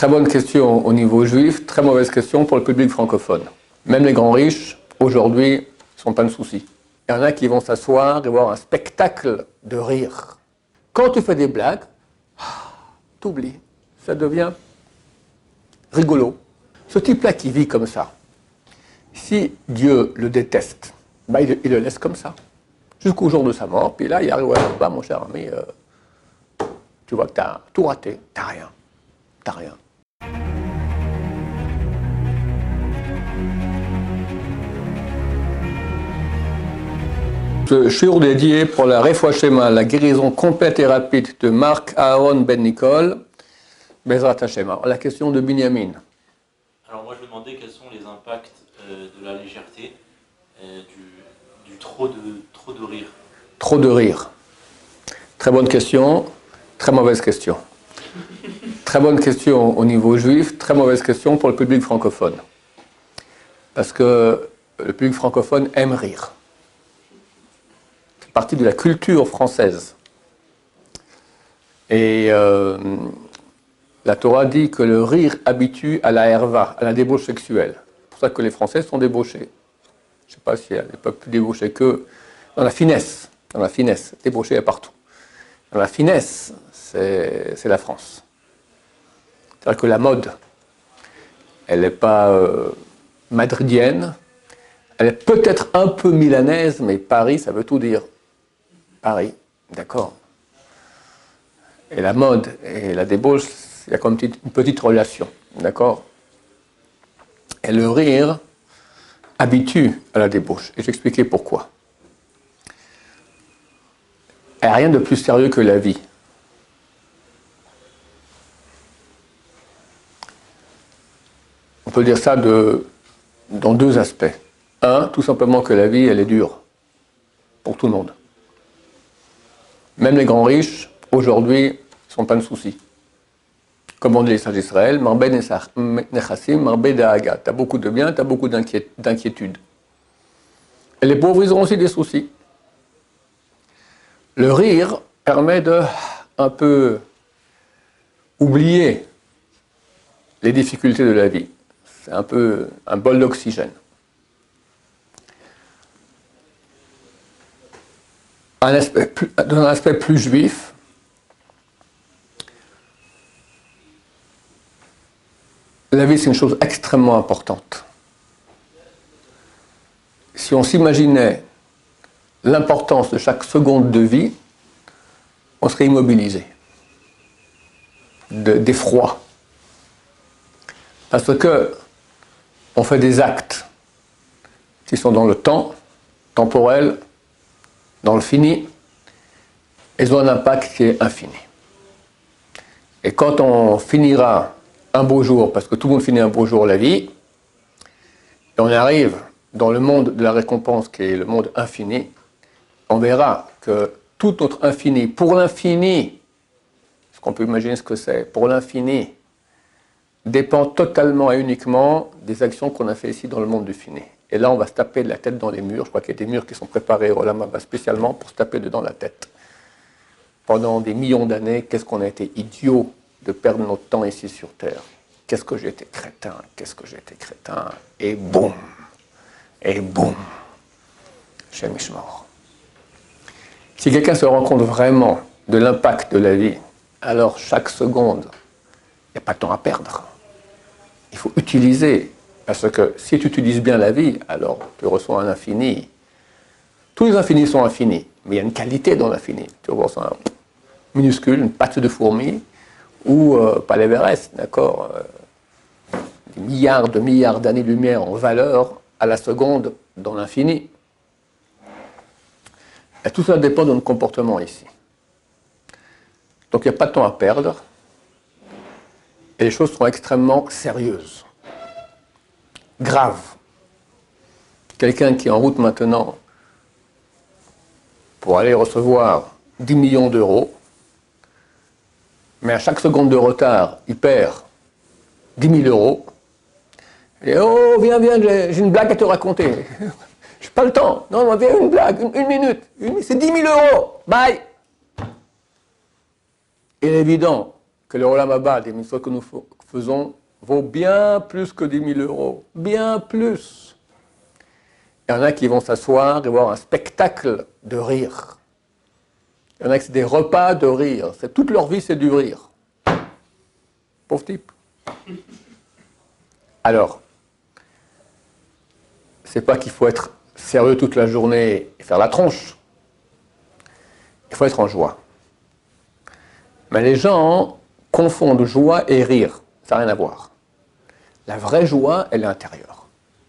Très bonne question au niveau juif, très mauvaise question pour le public francophone. Même les grands riches, aujourd'hui, ne sont pas de soucis. Il y en a qui vont s'asseoir et voir un spectacle de rire. Quand tu fais des blagues, t'oublies, ça devient rigolo. Ce type-là qui vit comme ça, si Dieu le déteste, bah il le laisse comme ça, jusqu'au jour de sa mort, puis là il arrive, ouais, bah mon cher ami, tu vois que t'as tout raté, t'as rien. Ce shiur dédié pour la Refoua Shema, la guérison complète et rapide de Marc Aaron Ben Nicole, Bezrat Hashem. La question de Binyamin. Alors moi je me demandais quels sont les impacts de la légèreté, du trop de rire. Trop de rire. Très bonne question, très mauvaise question. Très bonne question au niveau juif, très mauvaise question pour le public francophone. Parce que le public francophone aime rire. C'est partie de la culture française. Et la Torah dit que le rire habitue à la herva, à la débauche sexuelle. C'est pour ça que les Français sont débauchés. Je ne sais pas s'il y a des peuples plus débauchés qu'eux. Dans la finesse, débauchés partout. Dans la finesse, c'est la France. C'est-à-dire que la mode, elle n'est pas madridienne, elle est peut-être un peu milanaise, mais Paris, ça veut tout dire. Paris, d'accord. Et la mode et la débauche, il y a comme une petite relation, d'accord. Et le rire habitue à la débauche. Et j'expliquais pourquoi. Il n'y a rien de plus sérieux que la vie. On peut dire ça dans deux aspects. Un, tout simplement que la vie, elle est dure. Pour tout le monde. Même les grands riches, aujourd'hui, ne sont pas de soucis. Comme on dit les sages d'Israël, Marbe Nechassim, Marbe Daaga. Tu as beaucoup de biens, tu as beaucoup d'inquiétudes. Et les pauvres, ils ont aussi des soucis. Le rire permet de un peu oublier les difficultés de la vie. C'est un peu un bol d'oxygène. Dans un aspect plus juif, la vie c'est une chose extrêmement importante. Si on s'imaginait l'importance de chaque seconde de vie, on serait immobilisé, d'effroi. Parce que on fait des actes qui sont dans le temps, temporel, dans le fini, ils ont un impact qui est infini. Et quand on finira un beau jour, parce que tout le monde finit un beau jour la vie, et on arrive dans le monde de la récompense qui est le monde infini, on verra que tout notre infini, pour l'infini, est-ce qu'on peut imaginer ce que c'est, pour l'infini, dépend totalement et uniquement des actions qu'on a fait ici dans le monde du fini. Et là, on va se taper de la tête dans les murs. Je crois qu'il y a des murs qui sont préparés au Olam Haba spécialement pour se taper dedans la tête. Pendant des millions d'années, qu'est-ce qu'on a été idiots de perdre notre temps ici sur Terre. Qu'est-ce que j'ai été crétin, et boum, Shem Ishmor. Si quelqu'un se rend compte vraiment de l'impact de la vie, alors chaque seconde, il n'y a pas de temps à perdre. Il faut utiliser, parce que si tu utilises bien la vie, alors tu reçois un infini. Tous les infinis sont infinis, mais il y a une qualité dans l'infini. Tu reçois un minuscule, une patte de fourmi, ou pas l'Everest, d'accord, des milliards d'années-lumière en valeur à la seconde dans l'infini. Et tout ça dépend de notre comportement ici. Donc il n'y a pas de temps à perdre. Et les choses sont extrêmement sérieuses, graves. Quelqu'un qui est en route maintenant pour aller recevoir 10 millions d'euros, mais à chaque seconde de retard, il perd 10 000 euros. Et oh, viens, j'ai une blague à te raconter. Je n'ai pas le temps. Non, viens, une blague, une minute. C'est 10 000 euros. Bye. Il est évident que le Olam Haba, des mitzvot que nous vaut bien plus que 10 000 euros. Bien plus. Il y en a qui vont s'asseoir et voir un spectacle de rire. Il y en a qui c'est des repas de rire. Toute leur vie, c'est du rire. Pauvre type. Alors, c'est pas qu'il faut être sérieux toute la journée et faire la tronche. Il faut être en joie. Mais les gens confondent joie et rire. Ça n'a rien à voir. La vraie joie, elle est intérieure.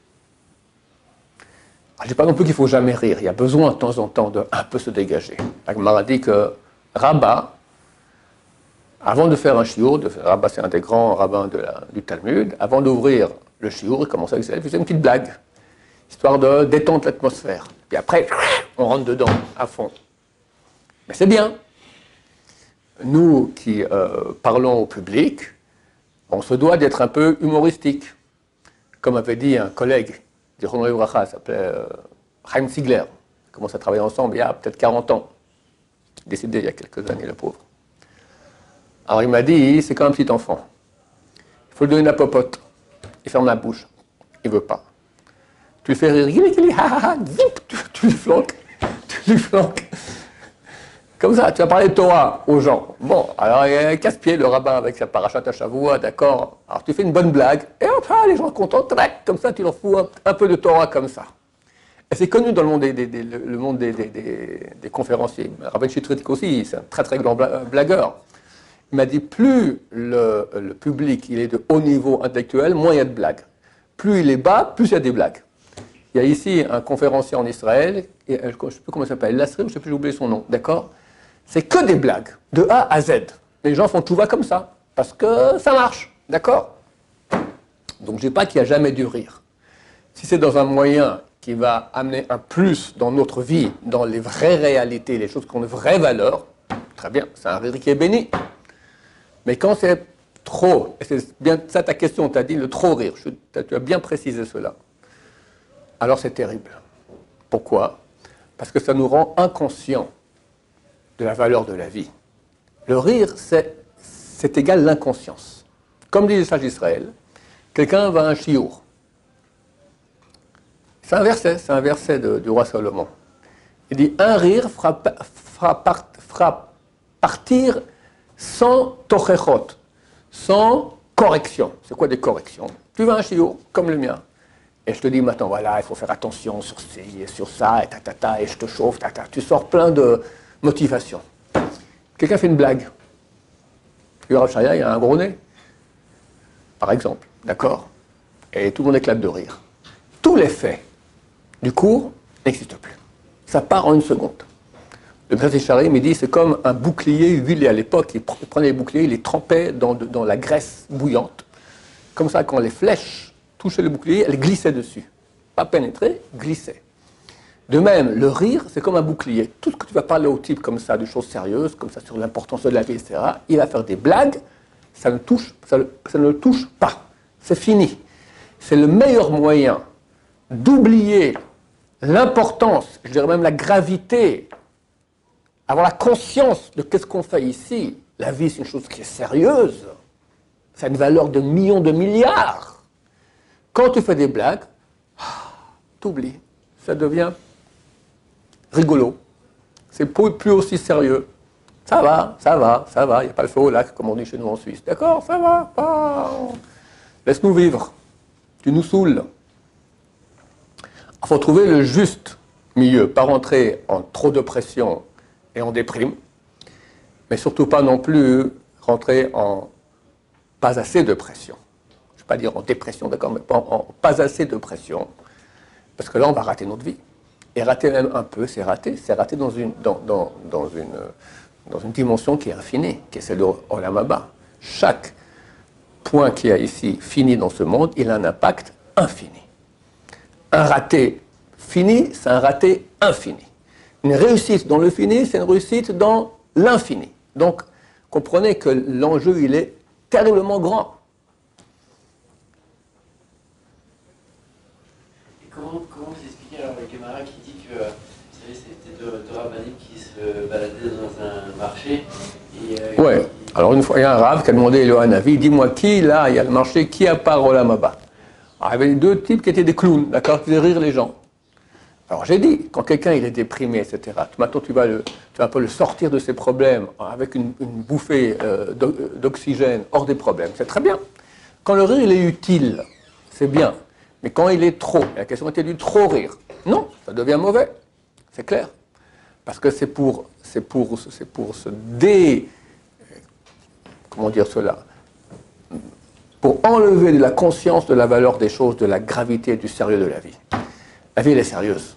Je ne dis pas non plus qu'il ne faut jamais rire. Il y a besoin de temps en temps de un peu se dégager. La Gemara dit que Rabba, avant de faire un shiur, Rabba c'est un des grands rabbins du Talmud, avant d'ouvrir le shiur, il commençait avec ça, il faisait une petite blague, histoire de détendre l'atmosphère. Puis après, on rentre dedans, à fond. Mais c'est bien. Nous qui parlons au public, on se doit d'être un peu humoristique. Comme avait dit un collègue, Zichrono Livracha, s'appelait Chaim Ziegler. On commence à travailler ensemble il y a peut-être 40 ans. Décédé il y a quelques années, le pauvre. Alors il m'a dit, c'est comme un petit enfant. Il faut lui donner la popote. Il ferme la bouche. Il ne veut pas. Tu lui fais rire, tu lui flanques. Tu lui flanques. Comme ça, tu vas parler de Torah aux gens. Bon, alors il y a un casse-pied, le rabbin avec sa parachat à Shavua, d'accord. Alors tu fais une bonne blague, et hop, les gens sont contents, comme ça tu leur fous un peu de Torah comme ça. Et c'est connu dans le monde des conférenciers. Rabbi Chitrik aussi, c'est un très très grand blagueur. Il m'a dit, plus le public il est de haut niveau intellectuel, moins il y a de blagues. Plus il est bas, plus il y a des blagues. Il y a ici un conférencier en Israël, et, je ne sais plus comment il s'appelle, Lasrim, je ne sais plus, j'ai oublié son nom, d'accord. C'est que des blagues, de A à Z. Les gens font tout va comme ça, parce que ça marche, d'accord. Donc je ne dis pas qu'il n'y a jamais du rire. Si c'est dans un moyen qui va amener un plus dans notre vie, dans les vraies réalités, les choses qui ont de vraies valeurs, très bien, c'est un rire qui est béni. Mais quand c'est trop, et c'est bien ça ta question, tu as dit le trop rire, tu as bien précisé cela, alors c'est terrible. Pourquoi? Parce que ça nous rend inconscients de la valeur de la vie. Le rire, c'est égal à l'inconscience. Comme dit le sage d'Israël, quelqu'un va à un chiour. C'est un verset du roi Salomon. Il dit, un rire fera partir sans tochechot, sans correction. C'est quoi des corrections? Tu vas à un chiour, comme le mien, et je te dis maintenant, voilà, il faut faire attention sur ci et sur ça, et je te chauffe, tu sors plein de motivation. Quelqu'un fait une blague. Le Rav Shaya, il a un gros nez, par exemple, d'accord? Et tout le monde éclate de rire. Tout l'effet du cours n'existe plus. Ça part en une seconde. Le Bnei Sharim, il dit, c'est comme un bouclier huilé à l'époque. Il prenait les boucliers, il les trempait dans la graisse bouillante. Comme ça, quand les flèches touchaient le bouclier, elles glissaient dessus. Pas pénétraient, glissaient. De même, le rire, c'est comme un bouclier. Tout ce que tu vas parler au type comme ça, de choses sérieuses, comme ça sur l'importance de la vie, etc., il va faire des blagues, ça ne le touche pas. C'est fini. C'est le meilleur moyen d'oublier l'importance, je dirais même la gravité, avoir la conscience de qu'est-ce qu'on fait ici. La vie, c'est une chose qui est sérieuse. Ça a une valeur de millions, de milliards. Quand tu fais des blagues, t'oublies. Ça devient rigolo. C'est plus aussi sérieux. Ça va, il n'y a pas le feu au lac, comme on dit chez nous en Suisse. D'accord, ça va, pas... Laisse-nous vivre. Tu nous saoules. Il faut trouver le juste milieu, pas rentrer en trop de pression et en déprime, mais surtout pas non plus rentrer en pas assez de pression. Je ne vais pas dire en dépression, d'accord, mais pas assez de pression, parce que là, on va rater notre vie. Et rater même un peu, c'est rater dans une dimension qui est infinie, qui est celle de Olam Haba. Chaque point qu'il y a ici, fini dans ce monde, il a un impact infini. Un raté fini, c'est un raté infini. Une réussite dans le fini, c'est une réussite dans l'infini. Donc, comprenez que l'enjeu, il est terriblement grand. Et comment vous expliquez alors le Gemara qui dit que, vous savez, c'était deux rabbiniques qui se baladaient dans un marché et ouais. Alors une fois, il y a un rave qui a demandé à un avis, dis-moi qui, là, il y a le marché, qui a part au Lamaba? Alors il y avait deux types qui étaient des clowns, d'accord, qui faisaient rire les gens. Alors j'ai dit, quand quelqu'un il est déprimé, etc., maintenant tu vas un peu le sortir de ses problèmes avec une bouffée d'oxygène hors des problèmes, c'est très bien. Quand le rire il est utile, c'est bien. Mais quand il est trop, la question était du trop rire. Non, ça devient mauvais, c'est clair. Parce que c'est pour se comment dire cela, pour enlever de la conscience de la valeur des choses, de la gravité et du sérieux de la vie. La vie, elle est sérieuse.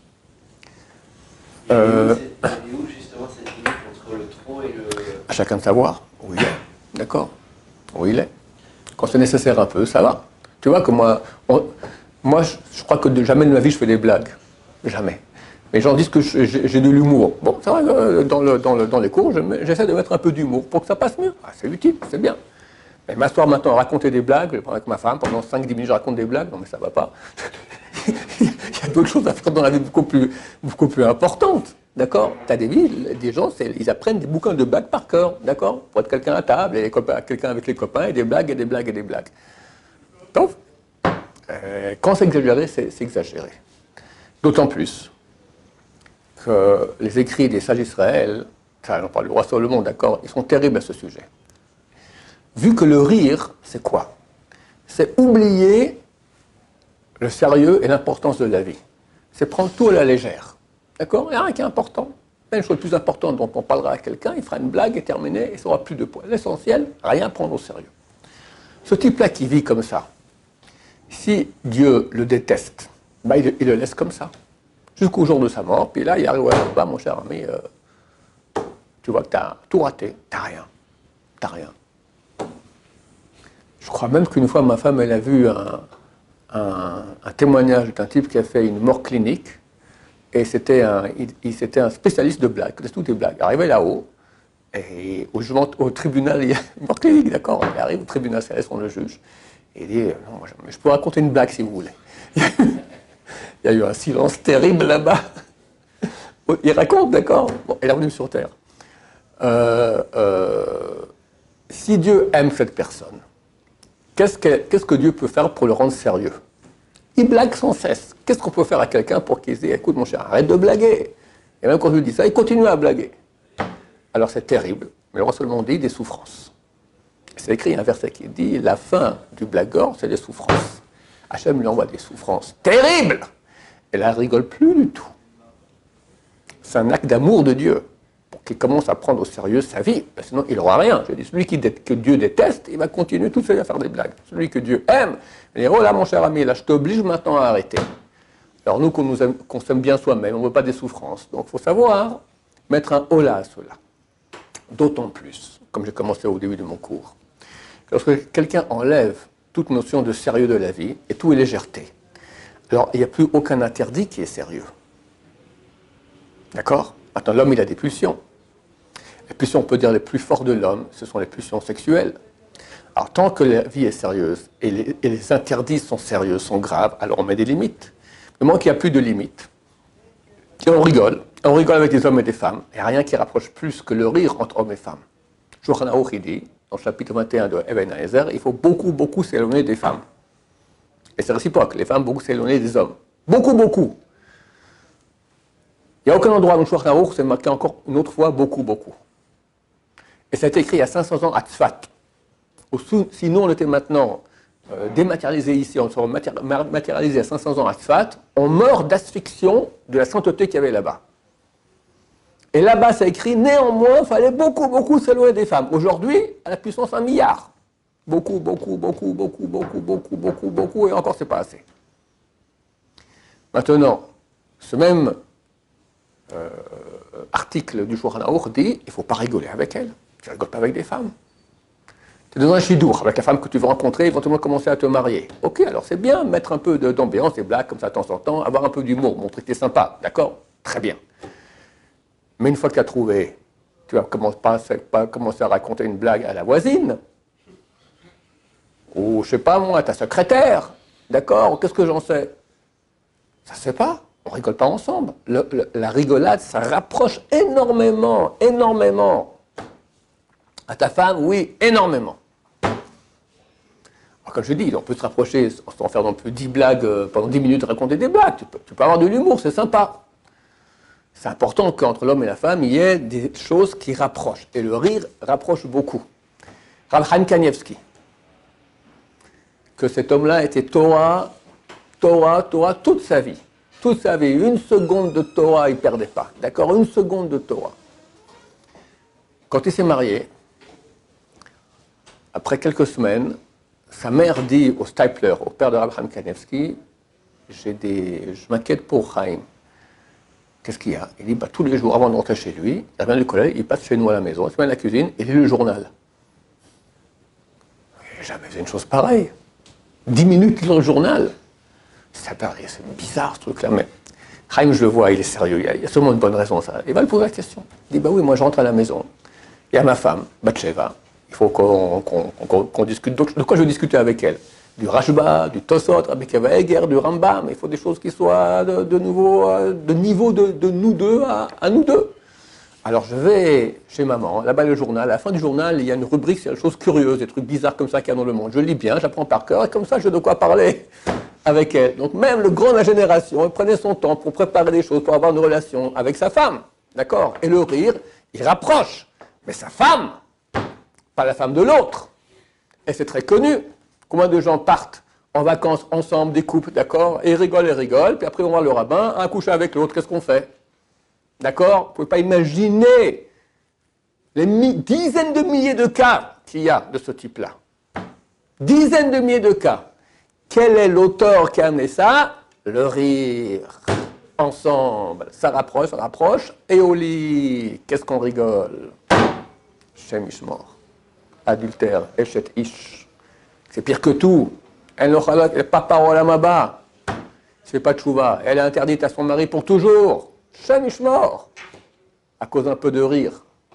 Elle est où justement cette limite entre le trop et le... À chacun de savoir où il est, d'accord? Où il est. Quand c'est nécessaire un peu, ça va. Tu vois que moi, je crois que jamais de ma vie je fais des blagues. Jamais. Les gens disent que j'ai de l'humour. Bon, c'est vrai, dans les cours, j'essaie de mettre un peu d'humour pour que ça passe mieux. Ah, c'est utile, c'est bien. Mais m'asseoir maintenant à raconter des blagues, je vais prendre avec ma femme, pendant 5-10 minutes je raconte des blagues, non mais ça va pas. Il y a d'autres choses à faire dans la vie beaucoup plus importantes. D'accord? Tu as des gens, ils apprennent des bouquins de blagues par cœur, d'accord? Pour être quelqu'un à table, et quelqu'un avec les copains, et des blagues, et des blagues, et des blagues. Donc, quand c'est exagéré, c'est exagéré. D'autant plus que les écrits des sages d'Israël, on parle du roi Salomon, d'accord, ils sont terribles à ce sujet. Vu que le rire, c'est quoi? C'est oublier le sérieux et l'importance de la vie. C'est prendre tout à la légère. D'accord? Il n'y a rien qui est important. Une chose plus importante dont on parlera à quelqu'un, il fera une blague et terminé, et ça n'aura plus de poids. L'essentiel, rien prendre au sérieux. Ce type-là qui vit comme ça, si Dieu le déteste, ben il le laisse comme ça. Jusqu'au jour de sa mort, puis là, il arrive, ouais, bah, mon cher ami, tu vois que tu as tout raté, tu n'as rien. Tu n'as rien. Je crois même qu'une fois, ma femme, elle a vu un témoignage d'un type qui a fait une mort clinique, et c'était un spécialiste de blagues, c'est tout des blagues. Arrivé là-haut, et au tribunal, il y a une mort clinique, d'accord? Il arrive au tribunal, c'est son le juge, et il dit, non, je peux raconter une blague si vous voulez. Il y a eu un silence terrible là-bas. Il raconte, d'accord? Bon, il est revenu sur Terre. Si Dieu aime cette personne, qu'est-ce que Dieu peut faire pour le rendre sérieux? Il blague sans cesse. Qu'est-ce qu'on peut faire à quelqu'un pour qu'il dise, écoute mon cher, arrête de blaguer. Et même quand je lui dis ça, il continue à blaguer. Alors c'est terrible, mais le roi Salomon dit des souffrances. C'est écrit un verset qui dit, la fin du blagueur, c'est des souffrances. Hachem lui envoie des souffrances terribles. Et là, elle ne rigole plus du tout. C'est un acte d'amour de Dieu pour qu'il commence à prendre au sérieux sa vie. Sinon, il n'aura rien. Je dis, celui que Dieu déteste, il va continuer tout seul à faire des blagues. Celui que Dieu aime, il dit, oh là, mon cher ami, là, je t'oblige maintenant à arrêter. Alors nous, qu'on s'aime bien soi-même, on ne veut pas des souffrances. Donc, il faut savoir mettre un holà à cela. D'autant plus, comme j'ai commencé au début de mon cours, lorsque quelqu'un enlève toute notion de sérieux de la vie et tout est légèreté, alors il n'y a plus aucun interdit qui est sérieux. D'accord? Maintenant, l'homme, il a des pulsions. Les pulsions, on peut dire, les plus fortes de l'homme, ce sont les pulsions sexuelles. Alors, tant que la vie est sérieuse et les interdits sont sérieux, sont graves, alors on met des limites. Le moment qu'il n'y a plus de limites, et on rigole. On rigole avec des hommes et des femmes. Il n'y a rien qui rapproche plus que le rire entre hommes et femmes. Shulchan Aruch, il dit, dans le chapitre 21 de Eben Haezer, il faut beaucoup s'éloigner des femmes. Et c'est réciproque, les femmes beaucoup s'éloigner des hommes. Beaucoup. Il n'y a aucun endroit dans le Shulchan Aruch, c'est marqué encore une autre fois, beaucoup. Et ça a été écrit il y a 500 ans à Tzfat. Si nous, on était maintenant dématérialisés ici, on serait matérialisés à 500 ans à Tzfat, on meurt d'asphyxion de la sainteté qu'il y avait là-bas. Et là-bas, ça écrit, néanmoins, il fallait beaucoup s'éloigner des femmes. Aujourd'hui, à la puissance 1 milliard. Beaucoup, et encore, c'est pas assez. Maintenant, ce même article du Shulchan Aruch dit, il ne faut pas rigoler avec elles. Tu ne rigoles pas avec des femmes. Tu es dans un chidour avec la femme que tu veux rencontrer, éventuellement commencer à te marier. Ok, alors c'est bien, mettre un peu d'ambiance, des blagues comme ça de temps en temps, avoir un peu d'humour, montrer que tu es sympa, d'accord? Très bien. Mais une fois que tu as trouvé, tu vas pas commencer à raconter une blague à la voisine. Ou, je sais pas moi, ta secrétaire. D'accord? Qu'est-ce que j'en sais? Ça se fait pas. On rigole pas ensemble. La rigolade, ça rapproche énormément. À ta femme, oui, énormément. Alors, comme je dis, on peut se rapprocher sans faire non plus 10 blagues pendant 10 minutes, raconter des blagues. Tu peux avoir de l'humour, c'est sympa. C'est important qu'entre l'homme et la femme, il y ait des choses qui rapprochent. Et le rire rapproche beaucoup. Rav Chaim Kanievski, que cet homme-là était Torah toute sa vie. Toute sa vie. Une seconde de Torah, il ne perdait pas. D'accord? Une seconde de Torah. Quand il s'est marié, après quelques semaines, sa mère dit au Stipler, au père de Rav Chaim Kanievski, je m'inquiète pour Chaim. Qu'est-ce qu'il y a? Il dit, tous les jours, avant de rentrer chez lui, il revient du collège, il passe chez nous à la maison, il se met à la cuisine, et il lit le journal. Il n'a jamais fait une chose pareille. 10 minutes dans le journal. C'est bizarre ce truc-là, mais Chaim, je le vois, il est sérieux, il y a sûrement une bonne raison à ça. Il va lui poser la question. Il dit, oui, moi je rentre à la maison, il y a ma femme, Batsheva, il faut qu'on discute. Donc, de quoi je veux discuter avec elle? Du Rashba, du Tosot, Rabbi Akiva Eger, du Rambam. Il faut des choses qui soient de niveau de nous deux à nous deux. Alors je vais chez maman, là-bas le journal. À la fin du journal, il y a une rubrique sur des choses curieuses, des trucs bizarres comme ça qu'il y a dans le monde. Je lis bien, j'apprends par cœur, et comme ça, j'ai de quoi parler avec elle. Donc même le grand de la génération, il prenait son temps pour préparer des choses, pour avoir une relation avec sa femme. D'accord? Et le rire, il rapproche. Mais sa femme, pas la femme de l'autre. Et c'est très connu. Combien de gens partent en vacances ensemble, des couples, d'accord, et rigolent, puis après on va voir le rabbin, un couche avec l'autre, qu'est-ce qu'on fait? D'accord? Vous ne pouvez pas imaginer les dizaines de milliers de cas qu'il y a de ce type-là. Dizaines de milliers de cas. Quel est l'auteur qui a amené ça? Le rire. Ensemble, ça rapproche, et au lit, qu'est-ce qu'on rigole? Shem Ishmor. Adultère, Eshet Ish. C'est pire que tout. Elle n'est pas parole à Maba. Elle ne fait pas de tchouva. Elle est interdite à son mari pour toujours. Shem Ishmor. À cause d'un peu de rire.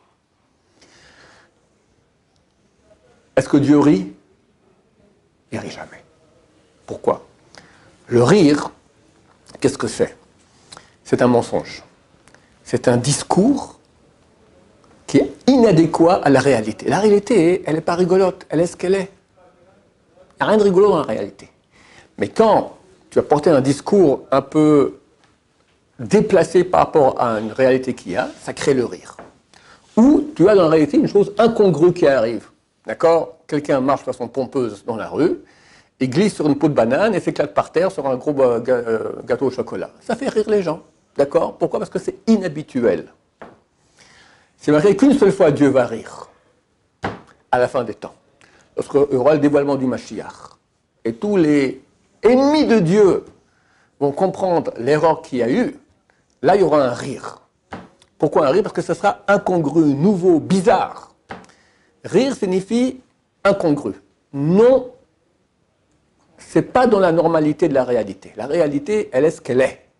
Est-ce que Dieu rit? Il rit jamais. Pourquoi? Le rire, qu'est-ce que c'est? C'est un mensonge. C'est un discours qui est inadéquat à la réalité. La réalité, elle n'est pas rigolote. Elle est ce qu'elle est. Il n'y a rien de rigolo dans la réalité. Mais quand tu as porté un discours un peu déplacé par rapport à une réalité qu'il y a, ça crée le rire. Ou tu as dans la réalité une chose incongrue qui arrive. D'accord? Quelqu'un marche de façon pompeuse dans la rue, il glisse sur une peau de banane et s'éclate par terre sur un gros gâteau au chocolat. Ça fait rire les gens. D'accord? Pourquoi? Parce que c'est inhabituel. C'est marqué qu'une seule fois Dieu va rire. À la fin des temps. Lorsqu'il y aura le dévoilement du Mashiach. Et tous les ennemis de Dieu vont comprendre l'erreur qu'il y a eu, là il y aura un rire. Pourquoi un rire? Parce que ce sera incongru, nouveau, bizarre. Rire signifie incongru. Non, c'est pas dans la normalité de la réalité. La réalité, elle est ce qu'elle est.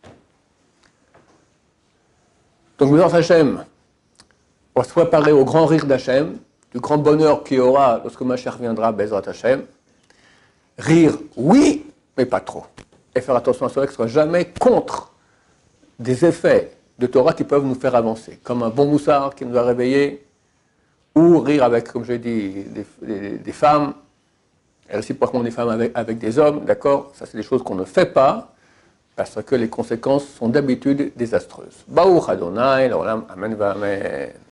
Donc, Bézat Hachem, on va se préparer au grand rire d'Hachem, du grand bonheur qu'il y aura lorsque Mashiach viendra, Bézat Hachem. Rire, oui, mais pas trop. Et faire attention à cela, que ce ne soit jamais contre des effets de Torah qui peuvent nous faire avancer, comme un bon moussard qui nous a réveillés, ou rire avec, comme j'ai dit, des femmes, et réciproquement des femmes avec des hommes, d'accord? Ça, c'est des choses qu'on ne fait pas, parce que les conséquences sont d'habitude désastreuses. Baruch Adonai, l'olam, amen, amen.